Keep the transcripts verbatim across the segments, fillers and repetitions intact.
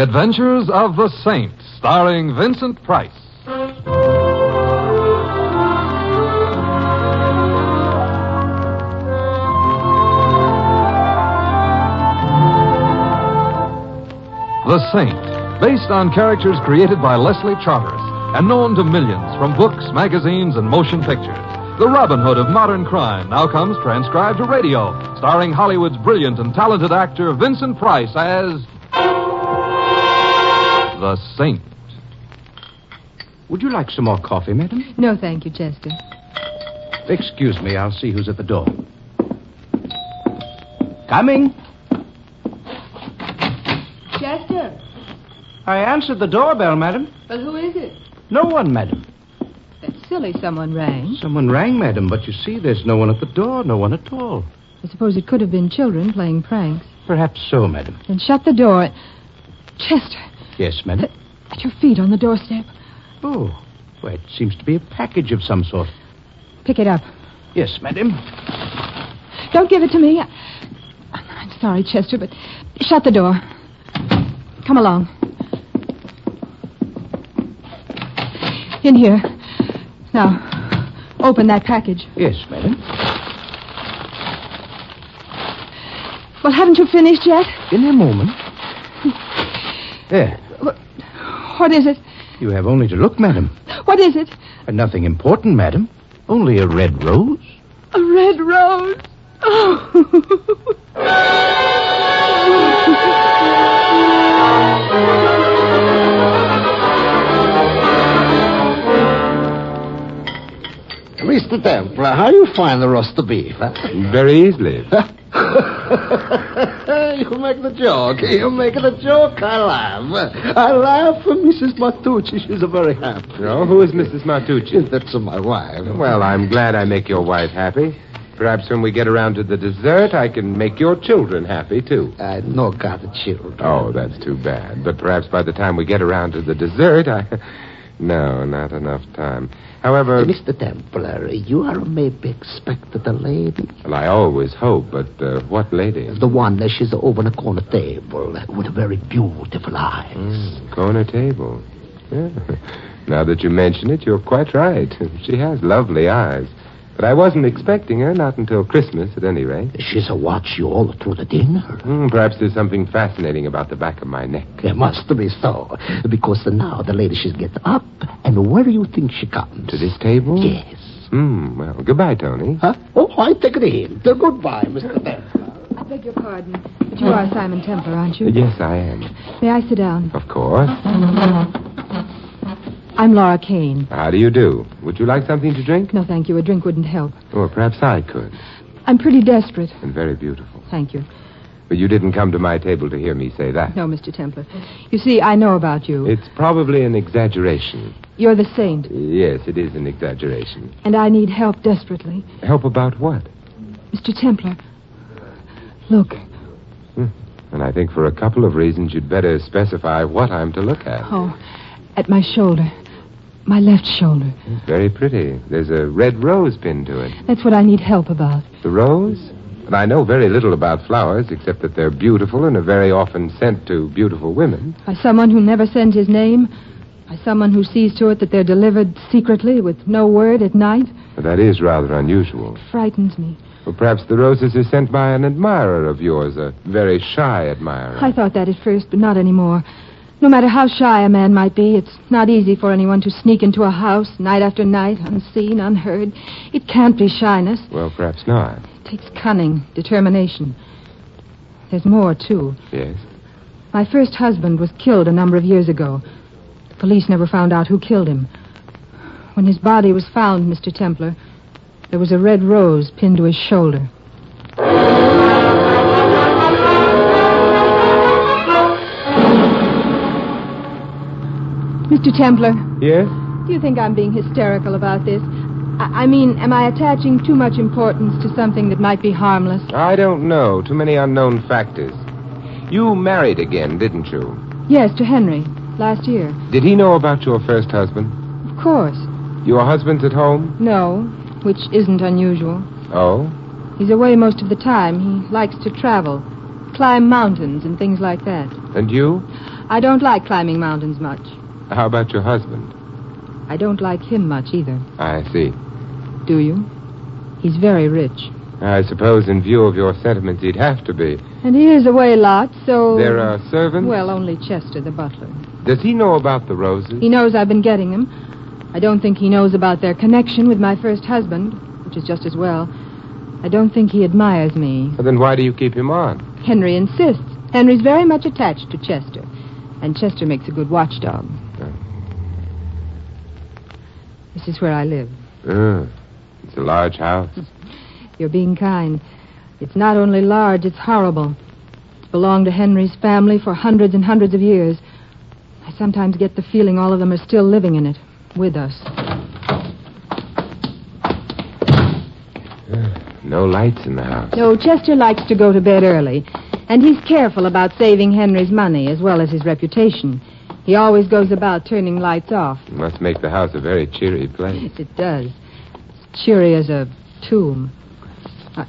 Adventures of the Saint, starring Vincent Price. The Saint, based on characters created by Leslie Charteris and known to millions from books, magazines, and motion pictures. The Robin Hood of modern crime now comes transcribed to radio, starring Hollywood's brilliant and talented actor Vincent Price as The Saint. Would you like some more coffee, madam? No, thank you, Chester. Excuse me, I'll see who's at the door. Coming. Chester? I answered the doorbell, madam. But who is it? No one, madam. That's silly. Someone rang. Someone rang, madam, but you see, there's no one at the door, no one at all. I suppose it could have been children playing pranks. Perhaps so, madam. Then shut the door. Chester. Yes, madam? At your feet on the doorstep. Oh, well, it seems to be a package of some sort. Pick it up. Yes, madam. Don't give it to me. I'm sorry, Chester, but shut the door. Come along. In here. Now, open that package. Yes, madam. Well, haven't you finished yet? In a moment. There. What is it? You have only to look, madam. What is it? And nothing important, madam. Only a red rose. A red rose? Oh. Mister Templar, how do you find the roast of beef? Huh? Very easily. You make the joke. You make it a joke. I laugh. I laugh for Missus Martucci. She's a very happy. Oh, who is Missus Martucci? That's my wife. Well, I'm glad I make your wife happy. Perhaps when we get around to the dessert, I can make your children happy, too. I no got the children. Oh, that's too bad. But perhaps by the time we get around to the dessert, I... No, not enough time. However... Uh, Mister Templar, you are maybe expected a lady? Well, I always hope, but uh, what lady? The one that she's over on the corner table with very beautiful eyes. Mm, corner table. Yeah. Now that you mention it, you're quite right. She has lovely eyes. But I wasn't expecting her, not until Christmas, at any rate. She's a watch you all through the dinner. Mm, perhaps there's something fascinating about the back of my neck. It must be so. Because now the lady, she gets up, and where do you think she comes? To this table? Yes. Hmm, well, goodbye, Tony. Huh? Oh, I take it in. Goodbye, Mister Templar. I beg your pardon, but you are Simon Templar, aren't you? Yes, I am. May I sit down? Of course. I'm Laura Kane. How do you do? Would you like something to drink? No, thank you. A drink wouldn't help. Or perhaps I could. I'm pretty desperate. And very beautiful. Thank you. But you didn't come to my table to hear me say that. No, Mister Templar. You see, I know about you. It's probably an exaggeration. You're the saint. Yes, it is an exaggeration. And I need help desperately. Help about what? Mister Templar, look. Hmm. And I think for a couple of reasons you'd better specify what I'm to look at. Oh, at my shoulder. My left shoulder. It's very pretty. There's a red rose pinned to it. That's what I need help about. The rose? And I know very little about flowers, except that they're beautiful and are very often sent to beautiful women. By someone who never sends his name? By someone who sees to it that they're delivered secretly with no word at night? Well, that is rather unusual. It frightens me. Well, perhaps the roses are sent by an admirer of yours, a very shy admirer. I thought that at first, but not anymore. No matter how shy a man might be, it's not easy for anyone to sneak into a house night after night, unseen, unheard. It can't be shyness. Well, perhaps not. It takes cunning, determination. There's more, too. Yes? My first husband was killed a number of years ago. The police never found out who killed him. When his body was found, Mister Templar, there was a red rose pinned to his shoulder. Mister Templar. Yes? Do you think I'm being hysterical about this? I, I mean, am I attaching too much importance to something that might be harmless? I don't know. Too many unknown factors. You married again, didn't you? Yes, to Henry, last year. Did he know about your first husband? Of course. Your husband's at home? No, which isn't unusual. Oh? He's away most of the time. He likes to travel, climb mountains and things like that. And you? I don't like climbing mountains much. How about your husband? I don't like him much either. I see. Do you? He's very rich. I suppose in view of your sentiments, he'd have to be. And he is away a lot, so... There are servants? Well, only Chester, the butler. Does he know about the roses? He knows I've been getting them. I don't think he knows about their connection with my first husband, which is just as well. I don't think he admires me. Well, then why do you keep him on? Henry insists. Henry's very much attached to Chester. And Chester makes a good watchdog. Oh. This is where I live. Oh, it's a large house. You're being kind. It's not only large, it's horrible. It's belonged to Henry's family for hundreds and hundreds of years. I sometimes get the feeling all of them are still living in it, with us. No lights in the house. No, Chester likes to go to bed early. And he's careful about saving Henry's money as well as his reputation. He always goes about turning lights off. It must make the house a very cheery place. It does. It's cheery as a tomb. I...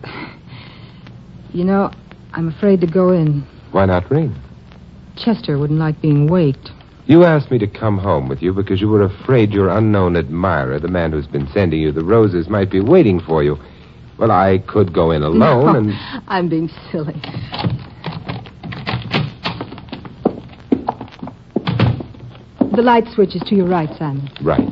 You know, I'm afraid to go in. Why not ring? Chester wouldn't like being waked. You asked me to come home with you because you were afraid your unknown admirer, the man who's been sending you the roses, might be waiting for you. Well, I could go in alone no, and... I'm being silly. The light switch is to your right, Simon. Right.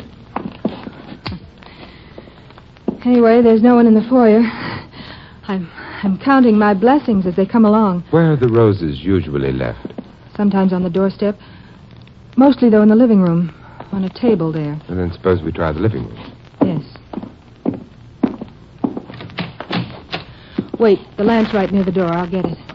Anyway, there's no one in the foyer. I'm I'm counting my blessings as they come along. Where are the roses usually left? Sometimes on the doorstep. Mostly, though, in the living room. On a table there. And then suppose we try the living room. Yes. Wait, the lamp's right near the door. I'll get it.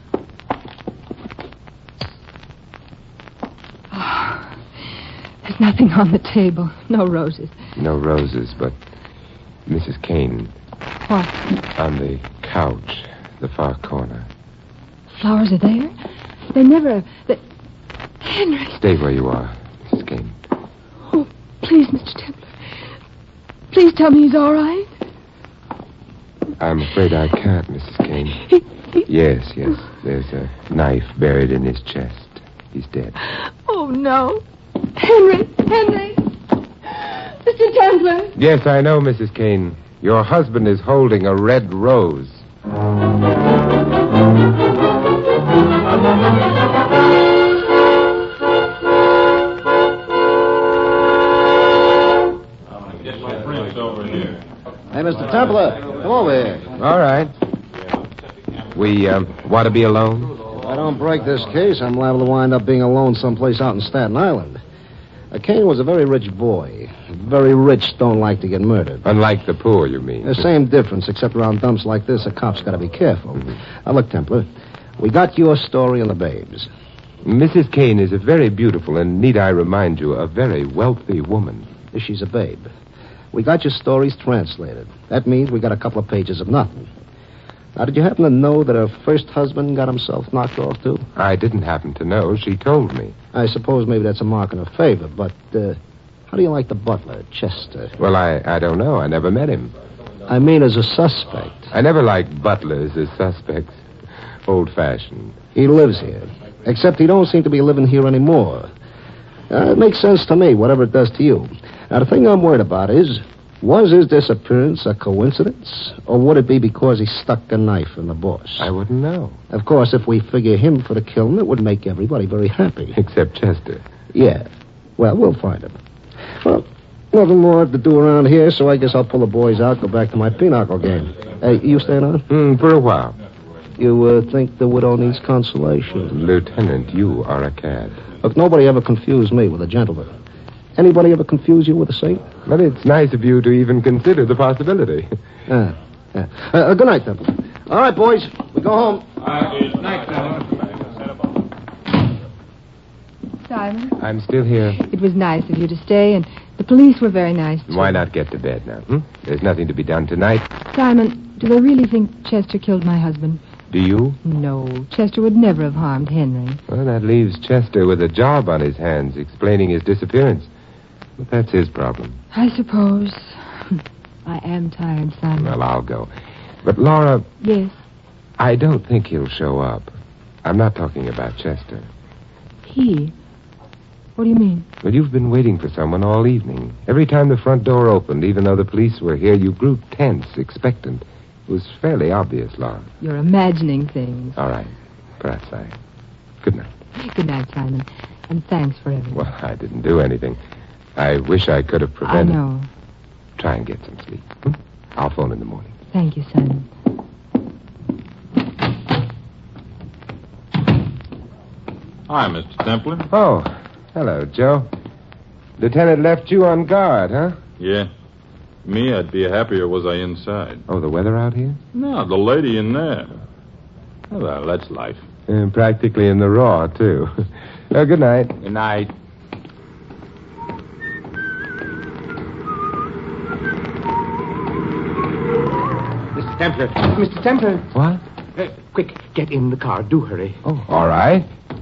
Oh, there's nothing on the table. No roses. No roses, but Missus Kane. What? On the couch, the far corner. Flowers are there? They never... They... Henry. Stay where you are, Missus Kane. Oh, please, Mister Templar. Please tell me he's all right. I'm afraid I can't, Missus Kane. He, he... Yes, yes. There's a knife buried in his chest. He's dead. Oh, no. Henry, Henry. Mister Templar. Yes, I know, Missus Kane. Your husband is holding a red rose. Hey, Mister Templar, come over here. All right. We um, want to be alone? If I don't break this case, I'm liable to wind up being alone someplace out in Staten Island. Uh, Kane was a very rich boy. Very rich don't like to get murdered. Unlike the poor, you mean? The same difference, except around dumps like this, a cop's got to be careful. Mm-hmm. Now, look, Templar, we got your story on the babes. Missus Kane is a very beautiful and, need I remind you, a very wealthy woman. She's a babe. We got your stories translated. That means we got a couple of pages of nothing. Now, did you happen to know that her first husband got himself knocked off, too? I didn't happen to know. She told me. I suppose maybe that's a mark in her favor, but uh, how do you like the butler, Chester? Well, I, I don't know. I never met him. I mean as a suspect. I never liked butlers as suspects. Old-fashioned. He lives here, except he don't seem to be living here anymore. Uh, it makes sense to me, whatever it does to you. Now, the thing I'm worried about is, was his disappearance a coincidence, or would it be because he stuck a knife in the boss? I wouldn't know. Of course, if we figure him for the killing, it would make everybody very happy. Except Chester. Yeah. Well, we'll find him. Well, nothing more to do around here, so I guess I'll pull the boys out, go back to my pinochle game. Hey, you staying on? Mm, for a while. You uh, think the widow needs consolation? Lieutenant, you are a cad. Look, nobody ever confused me with a gentleman. Anybody ever confuse you with a saint? But it's nice of you to even consider the possibility. Yeah. yeah. Uh, uh, good night, Temple. All right, boys. We go home. Good night, Simon? I'm still here. It was nice of you to stay, and the police were very nice, too. Why not get to bed now? Hmm? There's nothing to be done tonight. Simon, do they really think Chester killed my husband? Do you? No, Chester would never have harmed Henry. Well, that leaves Chester with a job on his hands explaining his disappearance. But that's his problem. I suppose. I am tired, Simon. Well, I'll go. But, Laura... Yes? I don't think he'll show up. I'm not talking about Chester. key. What do you mean? Well, you've been waiting for someone all evening. Every time the front door opened, even though the police were here, you grew tense, expectant. It was fairly obvious, Laura. You're imagining things. All right. Perhaps I... Good night. Good night, Simon. And thanks for everything. Well, I didn't do anything. I wish I could have prevented... I know. Try and get some sleep. Hmm? I'll phone in the morning. Thank you, Simon. Hi, Mister Templer. Oh, hello, Joe. Lieutenant left you on guard, huh? Yeah. Me, I'd be happier was I inside. Oh, the weather out here? No, the lady in there. Well, that's life. And practically in the raw, too. uh, good night. Good night. Mister Templer. Mister Templer. What? Uh, quick, get in the car. Do hurry. Oh, all right.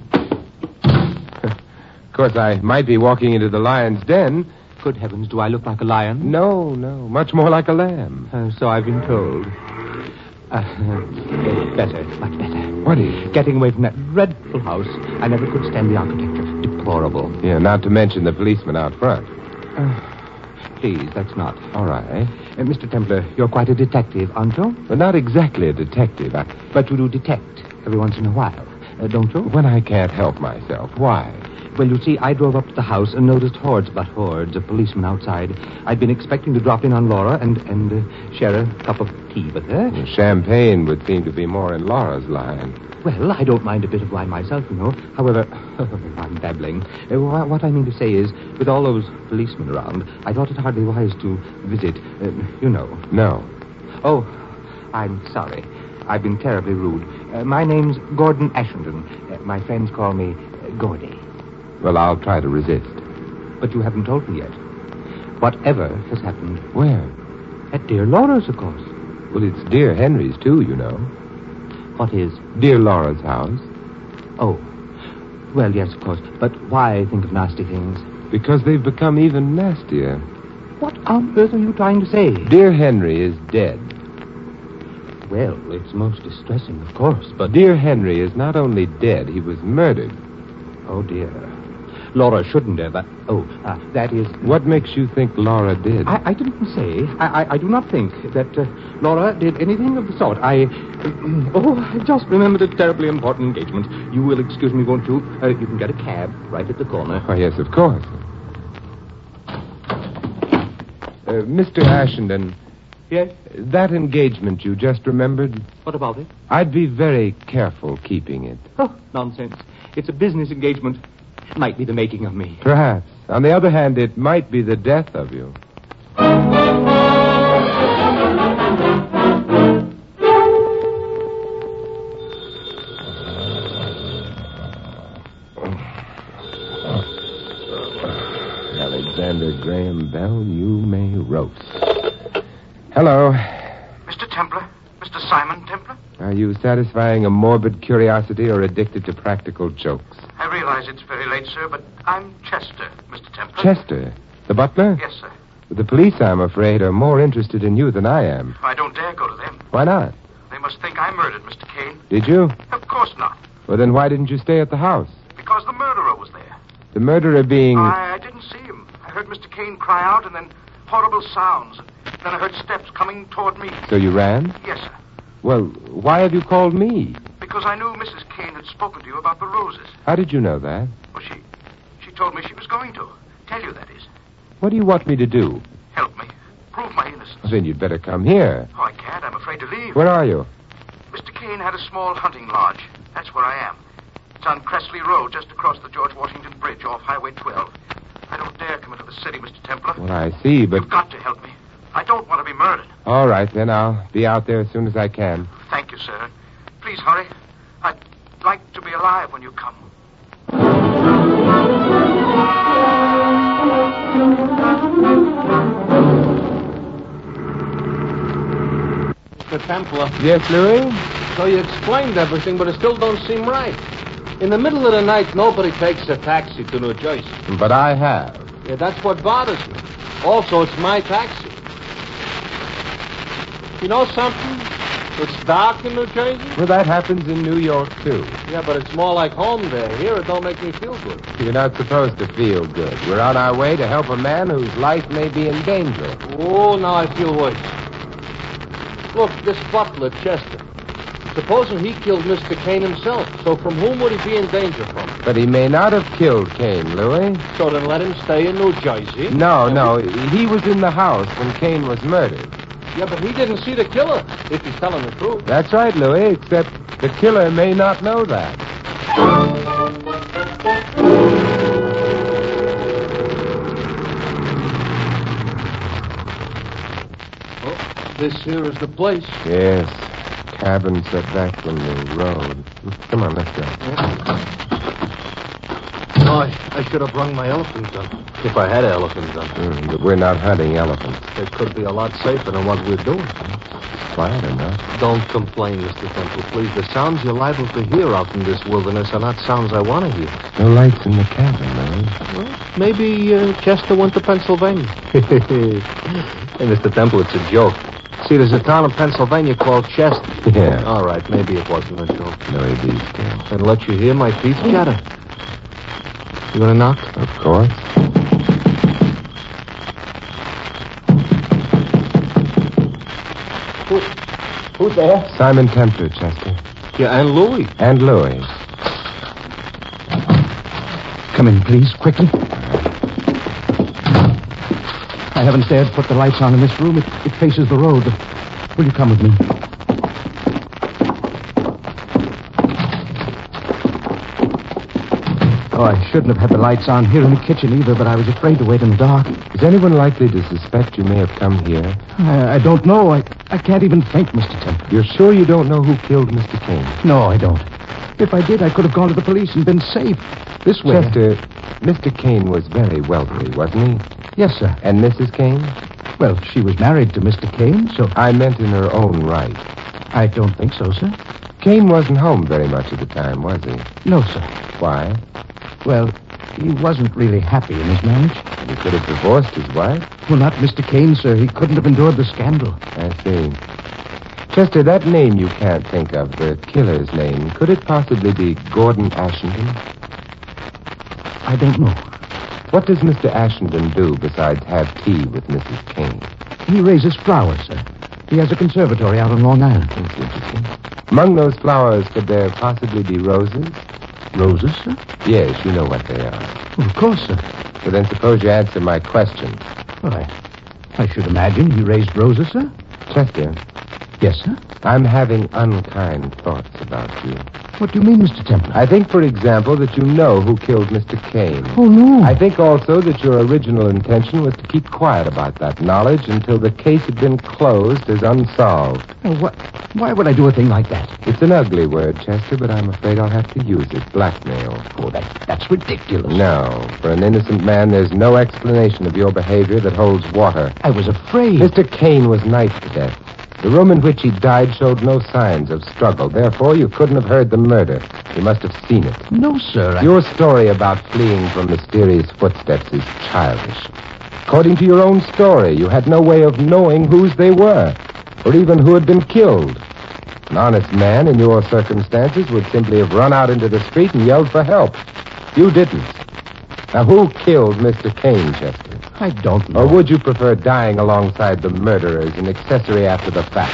Of course, I might be walking into the lion's den. Good heavens, do I look like a lion? No, no. Much more like a lamb. Uh, so I've been told. Uh, uh, better, much better. What is? Getting away from that dreadful house. I never could stand the architecture. Deplorable. Yeah, not to mention the policeman out front. Uh, please, that's not. All right. Uh, Mister Templer, you're quite a detective, aren't you? But not exactly a detective. I... But you do detect every once in a while, uh, don't you? When I can't help myself. Why? Well, you see, I drove up to the house and noticed hordes, but hordes of policemen outside. I'd been expecting to drop in on Laura and, and uh, share a cup of tea with her. Well, champagne would seem to be more in Laura's line. Well, I don't mind a bit of wine myself, you know. However, I'm babbling. Uh, wh- what I mean to say is, with all those policemen around, I thought it hardly wise to visit, uh, you know. No. Oh, I'm sorry. I've been terribly rude. Uh, my name's Gordon Ashenden. Uh, my friends call me uh, Gordy. Well, I'll try to resist. But you haven't told me yet. Whatever has happened. Where? At dear Laura's, of course. Well, it's dear Henry's, too, you know. What is? Dear Laura's house. Oh. Well, yes, of course. But why think of nasty things? Because they've become even nastier. What on earth are you trying to say? Dear Henry is dead. Well, it's most distressing, of course, but... Dear Henry is not only dead, he was murdered. Oh, dear. Laura shouldn't have. That. Oh, uh, that is... What makes you think Laura did? I, I didn't say. I, I, I do not think that uh, Laura did anything of the sort. I... oh, I just remembered a terribly important engagement. You will excuse me, won't you? Uh, you can get a cab right at the corner. Oh, yes, of course. Uh, Mister Ashenden. Yes? That engagement you just remembered, What about it? I'd be very careful keeping it. Oh, nonsense. It's a business engagement. Might be the making of me. Perhaps. On the other hand, it might be the death of you. Alexander Graham Bell, you may roast. Hello. Mister Templer? Mister Simon Templer? Are you satisfying a morbid curiosity or addicted to practical jokes? I realize it's very late, sir, but I'm Chester, Mister Templer. Chester, the butler? Yes, sir. The police, I'm afraid, are more interested in you than I am. I don't dare go to them. Why not? They must think I murdered Mister Kane. Did you? Of course not, Well, then why didn't you stay at the house? because the murderer was there. The murderer being... I, I didn't see him. I heard Mister Kane cry out, and then horrible sounds. Then I heard steps coming toward me. So you ran? Yes, sir. Well, why have you called me? Because I knew Missus Kane had spoken to you about the roses. How did you know that? Well, she, she told me she was going to. Tell you, that is. What do you want me to do? Help me. Prove my innocence. Well, then you'd better come here. Oh, I can't. I'm afraid to leave. Where are you? Mister Kane had a small hunting lodge. That's where I am. It's on Cressley Road, just across the George Washington Bridge off Highway twelve. I don't dare come into the city, Mister Templer. Well, I see, but... You've got to help me. I don't want to be murdered. All right, then. I'll be out there as soon as I can. Thank you, sir. Please hurry. I'd like to be alive when you come. Mister Templer, Yes, Louis? so you explained everything, but it still don't seem right. In the middle of the night, nobody takes a taxi to New Jersey. But I have. Yeah, that's what bothers me. Also, it's my taxi. You know something? It's dark in New Jersey? Well, that happens in New York, too. Yeah, but it's more like home there. Here, it don't make me feel good. You're not supposed to feel good. We're on our way to help a man whose life may be in danger. Oh, now I feel worse. Look, this butler, Chester. Supposing he killed Mister Kane himself. So from whom would he be in danger from? But he may not have killed Kane, Louis. So then let him stay in New Jersey. No, no. He was in the house when Kane was murdered. Yeah, but he didn't see the killer, if he's telling the truth. That's right, Louis, except the killer may not know that. Oh, this here is the place. Yes. Cabin set back from the road. Come on, let's go. Oh, I, I should have brung my elephant gun. If I had an elephant gun. Mm, but we're not hunting elephants. It could be a lot safer than what we're doing. Quiet enough. Don't complain, Mister Temple, please. The sounds you're liable to hear out in this wilderness are not sounds I want to hear. No lights in the cabin, Louis. Well, maybe uh, Chester went to Pennsylvania. Hey, Mister Temple, it's a joke. See, there's a town in Pennsylvania called Chester. Yeah. All right, maybe it wasn't a joke. Louis, be still. And let you hear my teeth chatter. You gonna knock? Of course. Who, who's there? Simon Templer, Chester. Yeah, and Louis. And Louis. Come in, please, quickly. I haven't dared put the lights on in this room. It, it faces the road. Will you come with me? Oh, I shouldn't have had the lights on here in the kitchen either, but I was afraid to wait in the dark. Is anyone likely to suspect you may have come here? I, I don't know. I, I can't even think, Mister Temple. You're sure you don't know who killed Mister Kane? No, I don't. If I did, I could have gone to the police and been safe. This way. Chester, Mister Kane was very wealthy, wasn't he? Yes, sir. And Missus Kane? Well, she was married to Mister Kane, so... I meant in her own right. I don't think so, sir. Kane wasn't home very much of the time, was he? No, sir. Why? Well, he wasn't really happy in his marriage. He could have divorced his wife. Well, not Mister Kane, sir. He couldn't have endured the scandal. I see. Chester, that name you can't think of, the killer's name, could it possibly be Gordon Ashenden? I don't know. What does Mister Ashenden do besides have tea with Missus Kane? He raises flowers, sir. He has a conservatory out on Long Island. That's interesting. Among those flowers, could there possibly be roses? Roses, sir? Yes, you know what they are. Well, of course, sir. Well, then suppose you answer my question. Well, I, I should imagine he raised roses, sir. Chester. Yes, sir? I'm having unkind thoughts about you. What do you mean, Mister Temple? I think, for example, that you know who killed Mister Kane. Oh, no. I think also that your original intention was to keep quiet about that knowledge until the case had been closed as unsolved. Well, what, why would I do a thing like that? It's an ugly word, Chester, but I'm afraid I'll have to use it. Blackmail. Oh, that, that's ridiculous. No. For an innocent man, there's no explanation of your behavior that holds water. I was afraid. Mister Kane was knifed to death. The room in which he died showed no signs of struggle. Therefore, you couldn't have heard the murder. You must have seen it. No, sir. I... Your story about fleeing from mysterious footsteps is childish. According to your own story, you had no way of knowing whose they were, or even who had been killed. An honest man in your circumstances would simply have run out into the street and yelled for help. You didn't. Now, who killed Mister Kane, Chester? I don't know. Or would you prefer dying alongside the murderer as an accessory after the fact?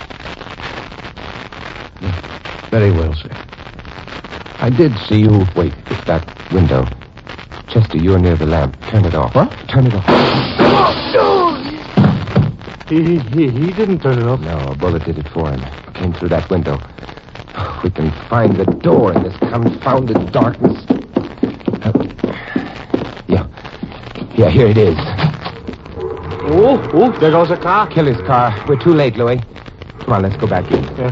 Very well, sir. I did see you. Wait, it's that window. Chester, you're near the lamp. Turn it off. What? Turn it off. He, he, he didn't turn it off. No, a bullet did it for him. Came through that window. Oh, we can find the door in this confounded darkness. Uh, yeah. Yeah, here it is. Oh, oh, there goes a car. Killer's car. We're too late, Louis. Come on, let's go back in. Yeah.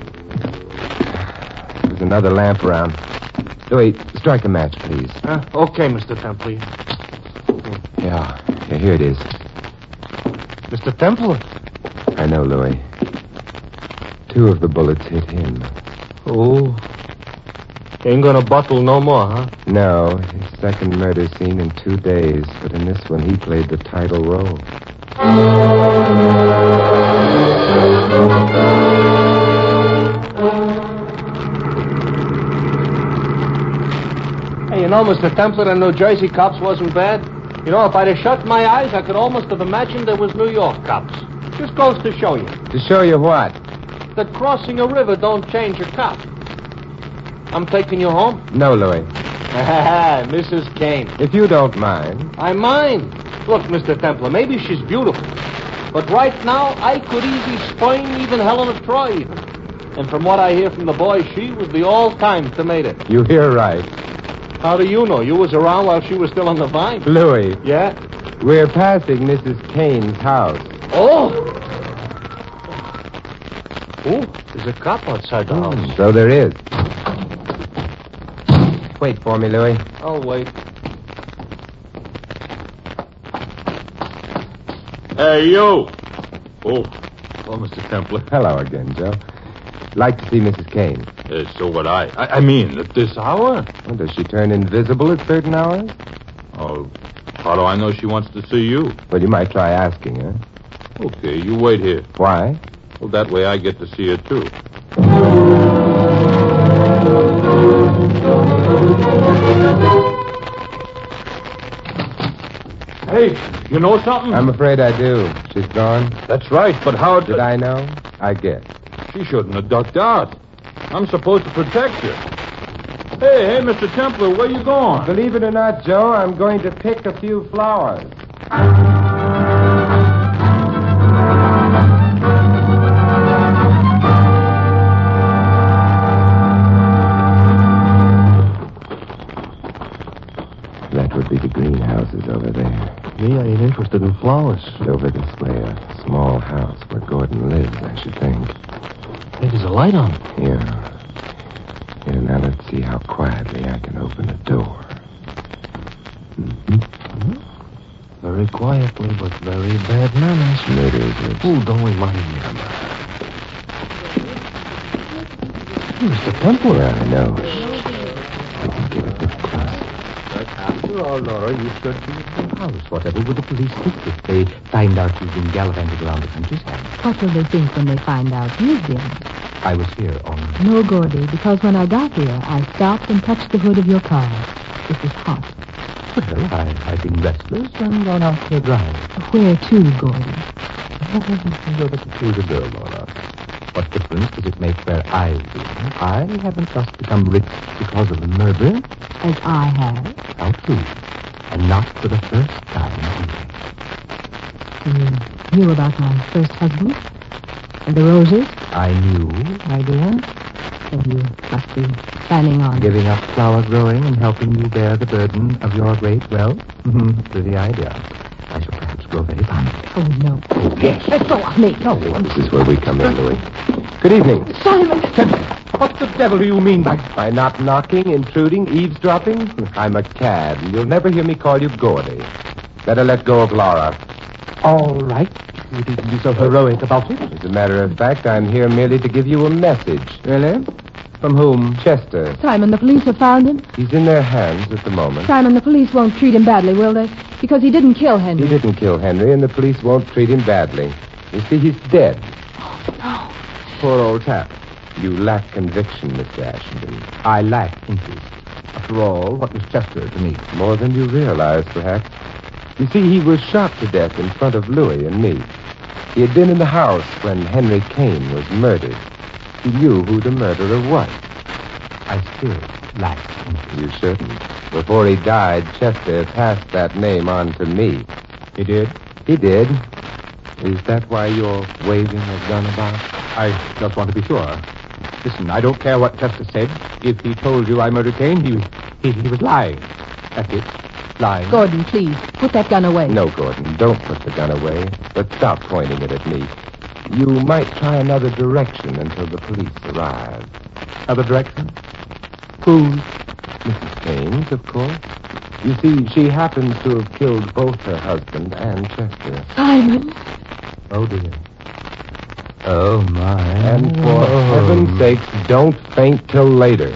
There's another lamp around. Louis, strike a match, please. Uh, okay, Mister Temple. Yeah. Yeah, here it is. Mister Temple? I know, Louis. Two of the bullets hit him. Oh. Ain't gonna bottle no more, huh? No, his second murder scene in two days, but in this one he played the title role. know, Mister Templar, the New Jersey cops wasn't bad. You know, if I'd have shut my eyes, I could almost have imagined there was New York cops. Just goes to show you. To show you what? That crossing a river don't change a cop. I'm taking you home. No, Louis. Missus Kane. If you don't mind. I mind. Look, Mister Templar, maybe she's beautiful. But right now, I could easily spurn even Helen of Troy even. And from what I hear from the boys, she was the all-time tomato. You hear right. How do you know? You was around while she was still on the vine. Louis. Yeah? We're passing Missus Kane's house. Oh! Oh, there's a cop outside the Mm, house. so there is. Wait for me, Louis. I'll wait. Hey, you! Oh, oh, Mister Templar. Hello again, Joe. Like to see Missus Kane. Uh, so would I. I. I mean, at this hour? Well, does she turn invisible at certain hours? Oh, how do I know she wants to see you? Well, you might try asking her. Okay, you wait here. Why? Well, that way I get to see her, too. Hey, you know something? I'm afraid I do. She's gone. That's right, but how Did I know? I guess. She shouldn't have ducked out. I'm supposed to protect you. Hey, hey, Mister Templar, where you going? Believe it or not, Joe, I'm going to pick a few flowers. That would be the greenhouses over there. Me, I ain't interested in flowers. Over this way, a small house where Gordon lives, I should think. Hey, there's a light on. Yeah. Yeah, now let's see how quietly I can open a door. Mm-hmm. Very quietly, but very bad manners. It is. It's... Oh, don't remind me. Mister Templar. Yeah, I know. I can get a bit closer. After all, Laura, you should be at your house. Whatever would the police think if they find out you've been gallivanting around the countryside? What will they think when they find out you've been? I was here on... No, Gordy, because when I got here, I stopped and touched the hood of your car. It was hot. Well, I, I've been restless and gone out for a drive. Where to, Gordy? You're the peculiar girl, Laura. What difference does it make where I've been? I haven't just become rich because of the murder. As I have. How true. And not for the first time either. You knew about my first husband? And the roses? I knew. My dear. And you must be planning on... Giving up flower growing and helping you bear the burden of your great wealth? Mm-hmm. Pretty idea. I shall perhaps grow very fond of it. Oh, no. Oh, yes. Let go of me. No. This is where we come in, Louis. Good evening. Simon! What the devil do you mean by... By not knocking, intruding, eavesdropping? I'm a cad, and you'll never hear me call you Gordy. Better let go of Laura. All right. You needn't be so heroic about it. As a matter of fact, I'm here merely to give you a message. Really? From whom? Chester. Simon, the police have found him? He's in their hands at the moment. Simon, the police won't treat him badly, will they? Because he didn't kill Henry. He didn't kill Henry, and the police won't treat him badly. You see, he's dead. No. Poor old chap. You lack conviction, Mister Ashenden. I lack interest. After all, what was Chester to me? More than you realize, perhaps. You see, he was shot to death in front of Louis and me. He had been in the house when Henry Kane was murdered. He knew who the murderer was. I still lack interest. You shouldn't. Before he died, Chester passed that name on to me. He did? He did. Is that why you're waving a gun about? I just want to be sure. Listen, I don't care what Chester said. If he told you I murdered Kane, he, he, he was lying. That's it. Lying. Gordon, please, put that gun away. No, Gordon, don't put the gun away. But stop pointing it at me. You might try another direction until the police arrive. Other direction? Whose? Missus Kane's, of course. You see, she happens to have killed both her husband and Chester. Simon. Oh, dear. Oh, my. And for oh. heaven's sakes, don't faint till later.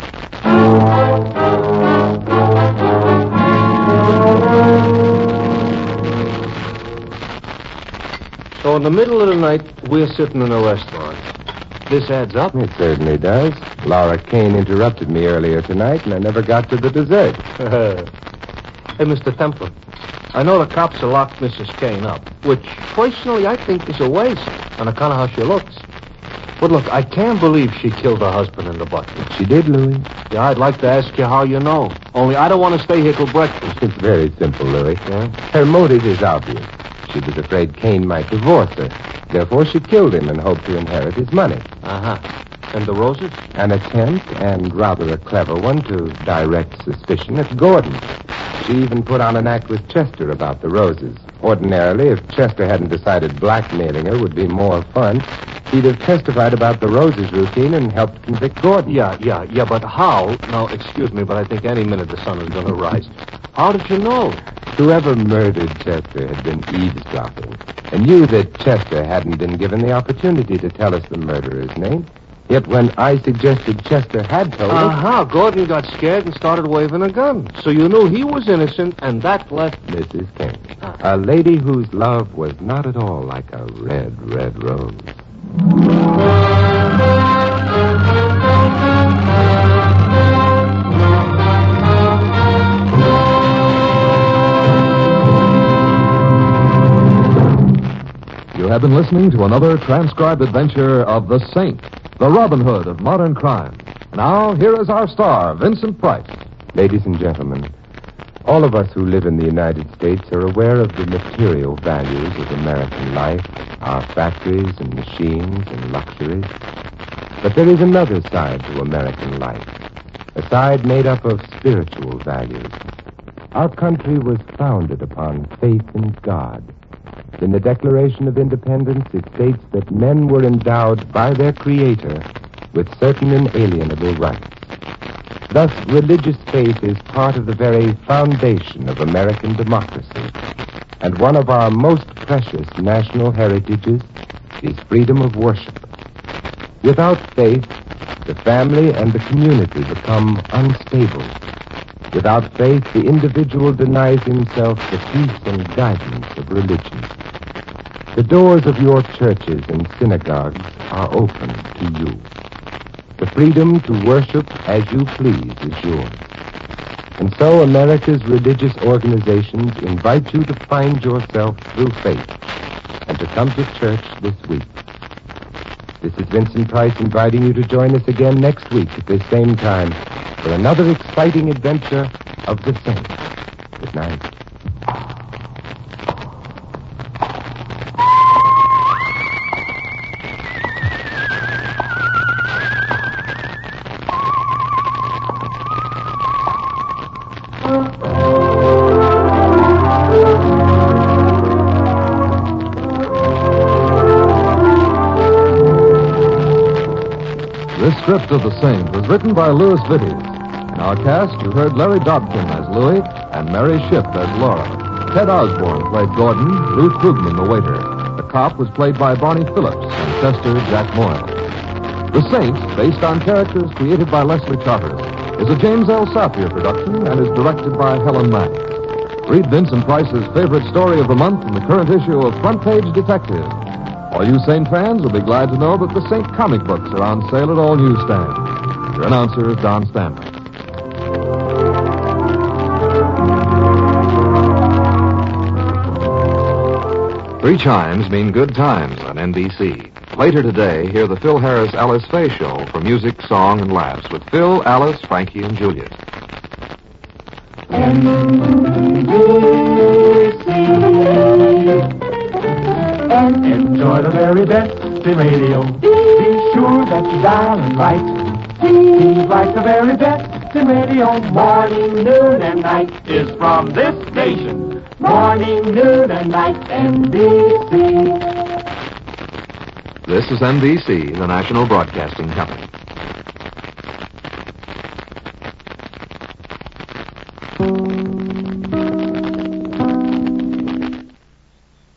So in the middle of the night, we're sitting in a restaurant. this adds up. It certainly does. Laura Kane interrupted me earlier tonight, and I never got to the dessert. Hey, Mister Templer, I know the cops have locked Missus Kane up, which, personally, I think is a waste on account of how she looks. But look, I can't believe she killed her husband in the bucket. She did, Louis. Yeah, I'd like to ask you how you know. Only I don't want to stay here till breakfast. It's very simple, Louis. Yeah? Her motive is obvious. She was afraid Kane might divorce her. Therefore, she killed him and hoped to inherit his money. Uh-huh. And the roses? An attempt, and rather a clever one, to direct suspicion at Gordon. She even put on an act with Chester about the roses. Ordinarily, if Chester hadn't decided blackmailing her would be more fun, he'd have testified about the roses routine and helped convict Gordon. Yeah, yeah, yeah, but how? Now, excuse me, but I think any minute the sun is going to rise. How did you know? Whoever murdered Chester had been eavesdropping and knew that Chester hadn't been given the opportunity to tell us the murderer's name. Yet when I suggested Chester had told us... Uh-huh. Gordon got scared and started waving a gun. So you knew he was innocent, and that left... Missus Kane. A lady whose love was not at all like a red, red rose. You have been listening to another transcribed adventure of The Saint, the Robin Hood of modern crime. Now, here is our star, Vincent Price. Ladies and gentlemen, all of us who live in the United States are aware of the material values of American life, our factories and machines and luxuries. But there is another side to American life, a side made up of spiritual values. Our country was founded upon faith in God. In the Declaration of Independence, it states that men were endowed by their Creator with certain inalienable rights. Thus, religious faith is part of the very foundation of American democracy, and one of our most precious national heritages is freedom of worship. Without faith, the family and the community become unstable. Without faith, the individual denies himself the peace and guidance of religion. The doors of your churches and synagogues are open to you. The freedom to worship as you please is yours. And so America's religious organizations invite you to find yourself through faith and to come to church this week. This is Vincent Price inviting you to join us again next week at this same time for another exciting adventure of the Saint. Good night. This script of The Saint was written by Louis Vittes. In our cast, you heard Larry Dobkin as Louis and Mary Shipp as Laura. Ted Osborne played Gordon, Ruth Krugman the waiter. The cop was played by Barney Phillips and Chester Jack Moyle. The Saint, based on characters created by Leslie Charteris, is a James L. Safier production and is directed by Helen Mack. Read Vincent Price's favorite story of the month in the current issue of Front Page Detective. All you Saint fans will be glad to know that the Saint comic books are on sale at all newsstands. Your announcer is Don Stanley. Three chimes mean good times on N B C. Later today, hear the Phil Harris Alice Faye Show for music, song, and laughs with Phil, Alice, Frankie, and Juliet. N B C. Enjoy the very best in radio. Be sure that you dial it right. Be like the very best in radio. Morning, noon, and night is from this station. Morning, noon, and night, N B C. This is N B C, the national broadcasting company.